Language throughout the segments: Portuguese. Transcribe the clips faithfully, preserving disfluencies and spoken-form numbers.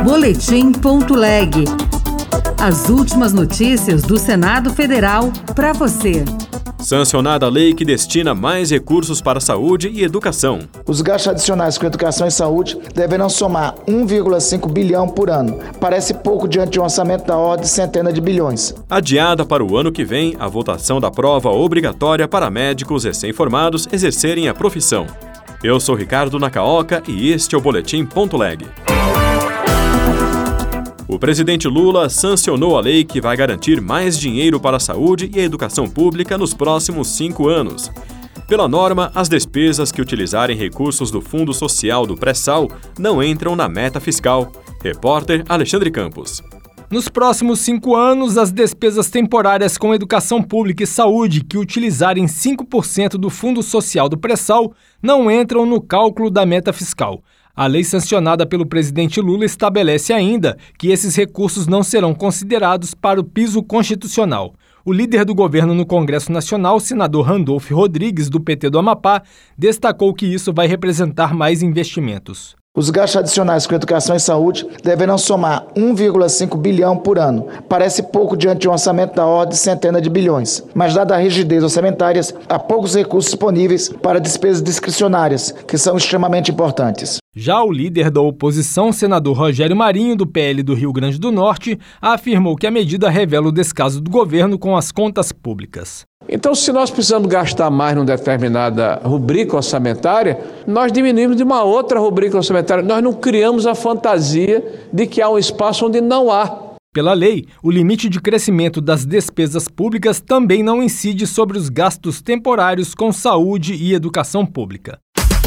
Boletim ponto leg. As últimas notícias do Senado Federal para você. Sancionada a lei que destina mais recursos para saúde e educação. Os gastos adicionais com educação e saúde deverão somar um vírgula cinco bilhão por ano. Parece pouco diante de um orçamento da ordem de centenas de bilhões. Adiada para o ano que vem a votação da prova obrigatória para médicos recém-formados exercerem a profissão. Eu sou Ricardo Nacaoca e este é o Boletim ponto leg. O presidente Lula sancionou a lei que vai garantir mais dinheiro para a saúde e a educação pública nos próximos cinco anos. Pela norma, as despesas que utilizarem recursos do Fundo Social do Pré-Sal não entram na meta fiscal. Repórter Alexandre Campos. Nos próximos cinco anos, as despesas temporárias com educação pública e saúde que utilizarem cinco por cento do Fundo Social do Pré-Sal não entram no cálculo da meta fiscal. A lei sancionada pelo presidente Lula estabelece ainda que esses recursos não serão considerados para o piso constitucional. O líder do governo no Congresso Nacional, senador Randolfo Rodrigues, do P T do Amapá, destacou que isso vai representar mais investimentos. Os gastos adicionais com educação e saúde deverão somar um vírgula cinco bilhão por ano. Parece pouco diante de um orçamento da ordem de centenas de bilhões. Mas, dada a rigidez orçamentária, há poucos recursos disponíveis para despesas discricionárias, que são extremamente importantes. Já o líder da oposição, senador Rogério Marinho, do P L do Rio Grande do Norte, afirmou que a medida revela o descaso do governo com as contas públicas. Então, se nós precisamos gastar mais numa determinada rubrica orçamentária, nós diminuímos de uma outra rubrica orçamentária. Nós não criamos a fantasia de que há um espaço onde não há. Pela lei, o limite de crescimento das despesas públicas também não incide sobre os gastos temporários com saúde e educação pública.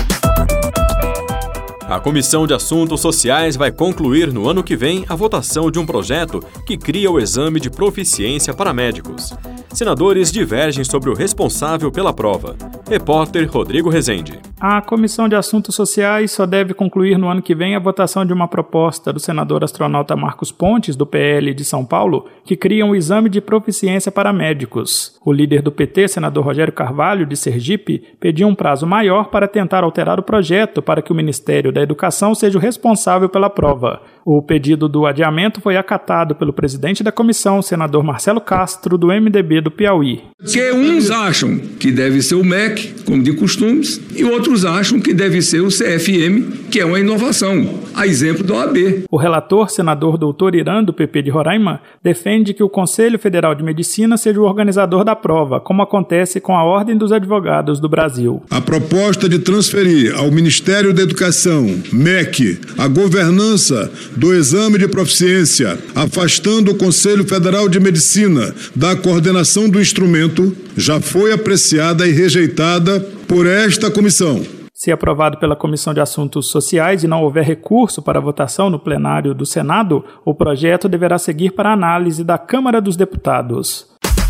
A Comissão de Assuntos Sociais vai concluir no ano que vem a votação de um projeto que cria o exame de proficiência para médicos. Senadores divergem sobre o responsável pela prova. Repórter Rodrigo Rezende. A Comissão de Assuntos Sociais só deve concluir no ano que vem a votação de uma proposta do senador astronauta Marcos Pontes, do P L de São Paulo, que cria um exame de proficiência para médicos. O líder do P T, senador Rogério Carvalho, de Sergipe, pediu um prazo maior para tentar alterar o projeto para que o Ministério da Educação seja o responsável pela prova. O pedido do adiamento foi acatado pelo presidente da comissão, senador Marcelo Castro, do M D B do Piauí. Que uns acham que deve ser o M E C, como de costumes, e outros acham que deve ser o C F M, que é uma inovação, a exemplo da O A B. O relator, senador doutor Irã, do P P de Roraima, defende que o Conselho Federal de Medicina seja o organizador da prova, como acontece com a Ordem dos Advogados do Brasil. A proposta de transferir ao Ministério da Educação, M E C, a governança do exame de proficiência, afastando o Conselho Federal de Medicina da coordenação do instrumento, já foi apreciada e rejeitada por esta comissão. Se aprovado pela Comissão de Assuntos Sociais e não houver recurso para votação no plenário do Senado, o projeto deverá seguir para análise da Câmara dos Deputados.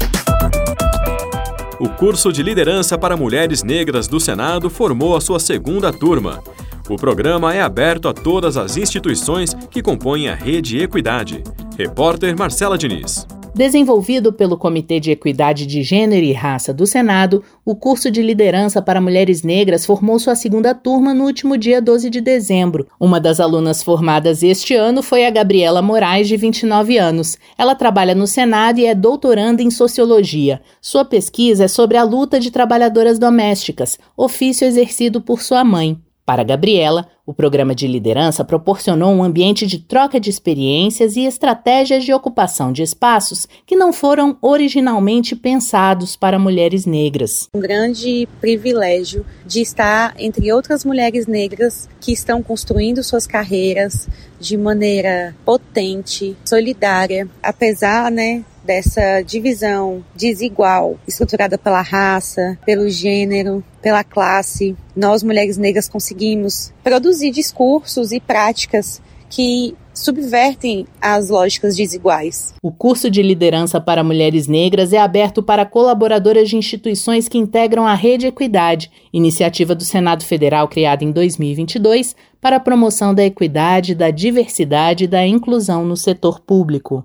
O curso de liderança para mulheres negras do Senado formou a sua segunda turma. O programa é aberto a todas as instituições que compõem a Rede Equidade. Repórter Marcela Diniz. Desenvolvido pelo Comitê de Equidade de Gênero e Raça do Senado, o curso de liderança para mulheres negras formou sua segunda turma no último dia doze de dezembro. Uma das alunas formadas este ano foi a Gabriela Moraes, de vinte e nove anos. Ela trabalha no Senado e é doutoranda em Sociologia. Sua pesquisa é sobre a luta de trabalhadoras domésticas, ofício exercido por sua mãe. Para Gabriela, o programa de liderança proporcionou um ambiente de troca de experiências e estratégias de ocupação de espaços que não foram originalmente pensados para mulheres negras. Um grande privilégio de estar entre outras mulheres negras que estão construindo suas carreiras de maneira potente, solidária, apesar, né, dessa divisão desigual, estruturada pela raça, pelo gênero, pela classe. Nós, mulheres negras, conseguimos produzir discursos e práticas que subvertem as lógicas desiguais. O curso de liderança para mulheres negras é aberto para colaboradoras de instituições que integram a Rede Equidade, iniciativa do Senado Federal criada em dois mil e vinte e dois para a promoção da equidade, da diversidade e da inclusão no setor público.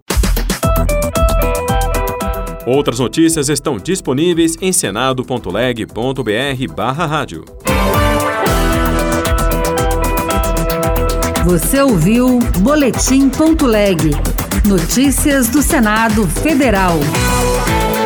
Outras notícias estão disponíveis em senado ponto leg ponto br barra rádio. Você ouviu Boletim Ponto Leg. Notícias do Senado Federal.